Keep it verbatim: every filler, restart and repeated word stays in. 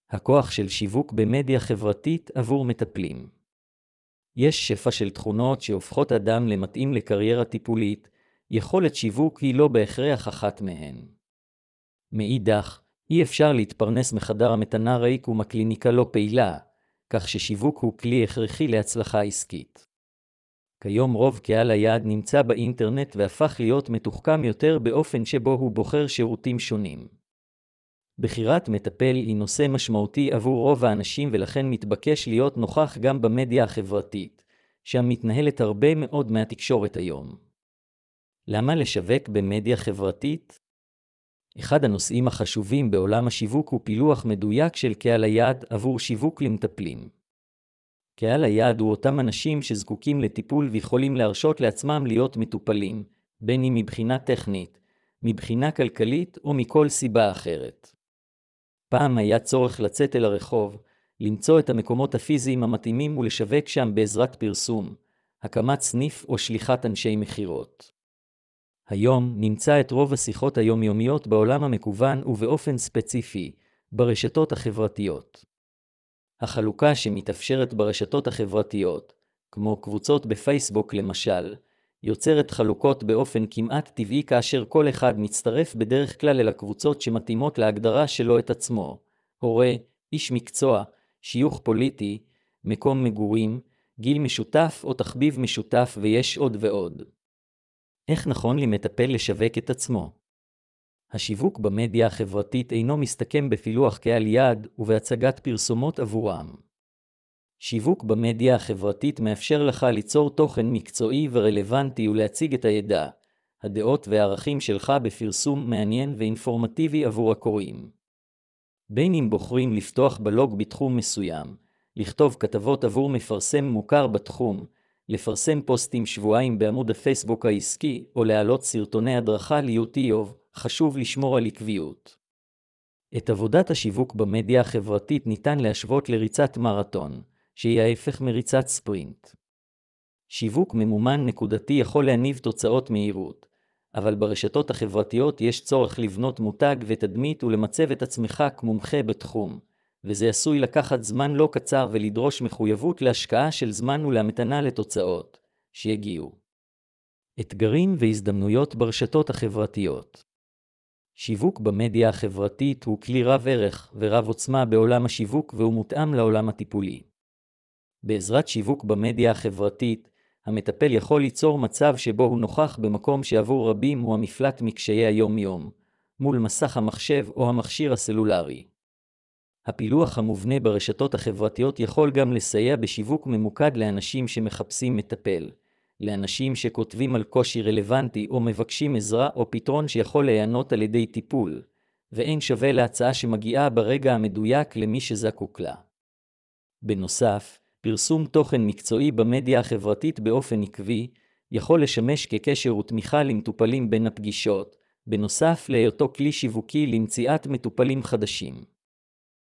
הכוח של שיווק במדיה חברתית עבור מטפלים. יש שפע של תכונות שהופכות אדם למתאים לקריירה טיפולית, יכולת שיווק היא לא בהכרח אחת מהן. מאידך, אי אפשר להתפרנס מחדר המתנה ריק ומקליניקה לא פעילה, כך ששיווק הוא כלי הכרחי להצלחה עסקית. כיום רוב קהל היעד נמצא באינטרנט והפך להיות מתוחכם יותר באופן שבו הוא בוחר שירותים שונים. בחירת מטפל היא נושא משמעותי עבור רוב האנשים ולכן מתבקש להיות נוכח גם במדיה החברתית, שם מתנהלת הרבה מאוד מהתקשורת היום. למה לשווק במדיה חברתית? אחד הנושאים החשובים בעולם השיווק הוא פילוח מדויק של קהל היעד עבור שיווק למטפלים. קהל היעד הוא אותם אנשים שזקוקים לטיפול ויכולים להרשות לעצמם להיות מטופלים, בין אם מבחינה טכנית, מבחינה כלכלית או מכל סיבה אחרת. פעם היה צורך לצאת אל הרחוב, למצוא את המקומות הפיזיים המתאימים ולשווק שם בעזרת פרסום, הקמת סניף או שליחת אנשי מחירות. היום נמצא את רוב השיחות היומיומיות בעולם המקוון ובאופן ספציפי, ברשתות החברתיות. החלוקה שמתאפשרת ברשתות החברתיות, כמו קבוצות בפייסבוק למשל, יוצרת חלוקות באופן כמעט טבעי כאשר כל אחד מצטרף בדרך כלל אל הקבוצות שמתאימות להגדרה שלו את עצמו, הורה, איש מקצוע, שיוך פוליטי, מקום מגורים, גיל משותף או תחביב משותף ויש עוד ועוד. איך נכון למטפל לשווק את עצמו? השיווק במדיה החברתית אינו מסתכם בפילוח קהל יעד ובהצגת פרסומות עבורם. שיווק במדיה החברתית מאפשר לך ליצור תוכן מקצועי ורלוונטי ולהציג את הידע, הדעות והערכים שלך בפרסום מעניין ואינפורמטיבי עבור הקוראים. בין אם בוחרים לפתוח בלוג בתחום מסוים, לכתוב כתבות עבור מפרסם מוכר בתחום, לפרסם פוסטים שבועיים בעמוד הפייסבוק העסקי או להעלות סרטוני הדרכה ליוטיוב, חשוב לשמור על עקביות. את עבודת השיווק במדיה החברתית ניתן להשוות לריצת מרתון, שהיא ההפך מריצת ספרינט. שיווק ממומן נקודתי יכול להניב תוצאות מהירות, אבל ברשתות החברתיות יש צורך לבנות מותג ותדמית ולמצב את עצמך כמומחה בתחום, וזה עשוי לקחת זמן לא קצר ולדרוש מחויבות להשקעה של זמן ולהמתנה לתוצאות, שיגיעו. אתגרים והזדמנויות ברשתות החברתיות. שיווק במדיה החברתית הוא כלי רב ערך ורב עוצמה בעולם השיווק והוא מותאם לעולם הטיפולי. בעזרת שיווק במדיה החברתית, המטפל יכול ליצור מצב שבו הוא נוכח במקום שעבור רבים הוא המפלט מקשיי היום-יום, מול מסך המחשב או המכשיר הסלולרי. הפילוח המובנה ברשתות החברתיות יכול גם לסייע בשיווק ממוקד לאנשים שמחפשים מטפל, לאנשים שכותבים על קושי רלוונטי או מבקשים עזרה או פתרון שיכול להיענות על ידי טיפול, ואין שווה להצעה שמגיעה ברגע המדויק למי שזקוק לה. בנוסף, פרסום תוכן מקצועי במדיה החברתית באופן עקבי יכול לשמש כקשר ותמיכה למטופלים בין הפגישות, בנוסף להיותו כלי שיווקי למציאת מטופלים חדשים.